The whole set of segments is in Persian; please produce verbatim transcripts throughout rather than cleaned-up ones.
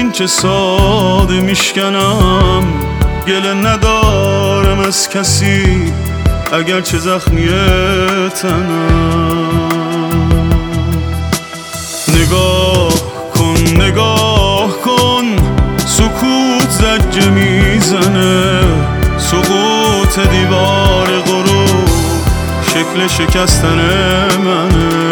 ببین چه ساده میشکنم، گله ندارم از کسی اگر چه زخمی تنم. نگاه کن نگاه کن، سکوت زجه میزنه، سقوط دیوار غروب شکل شکستن منه.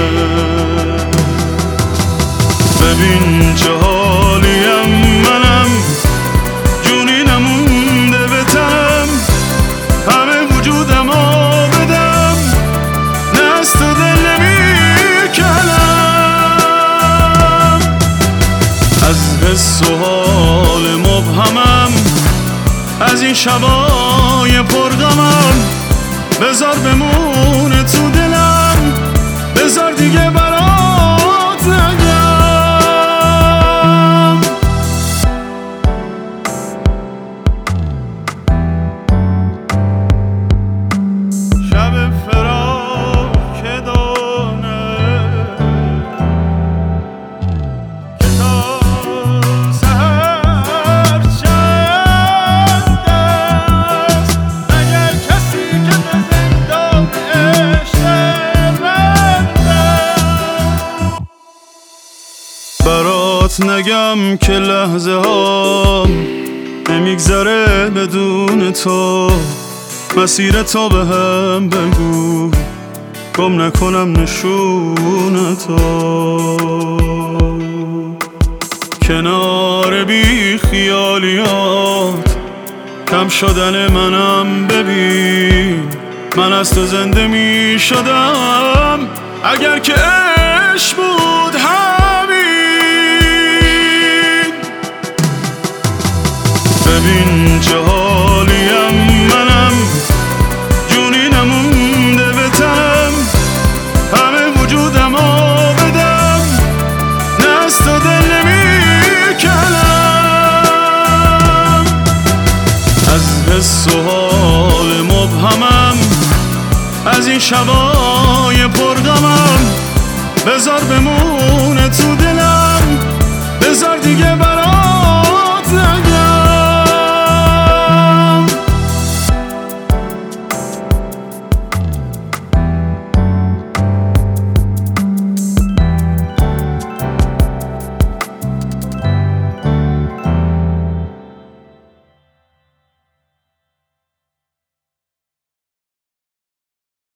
ببین چه حالیم منم، جونی نمونده به تنم، همه وجودم آبدم، نه از تو دل نمیکنم. از حس و حال مبهمم، از این شبای پرغمم، بذار بمونه تو دلم، بذار دیگه برات نگم. شب فراق که دانه که تا سحر چند است، مگر کسی که به زندان عشق رفت. برات نگم که لحظه ها نمیگذره بدون تو، مسیر تو به هم بگو، گم نکنم نشون تو. کنار بی خیالیات کم شدن منم ببین، من از تو زنده می شدم اگر که عشق بود همین. ببین چه حالیم منم، جونی نمونده به تنم، همه وجودم آبدم، نه از تو دل نمیکنم. از حس و حال مبهمم، از این شبای پرغمم، بذار بمونه تو دلم، بذار دیگه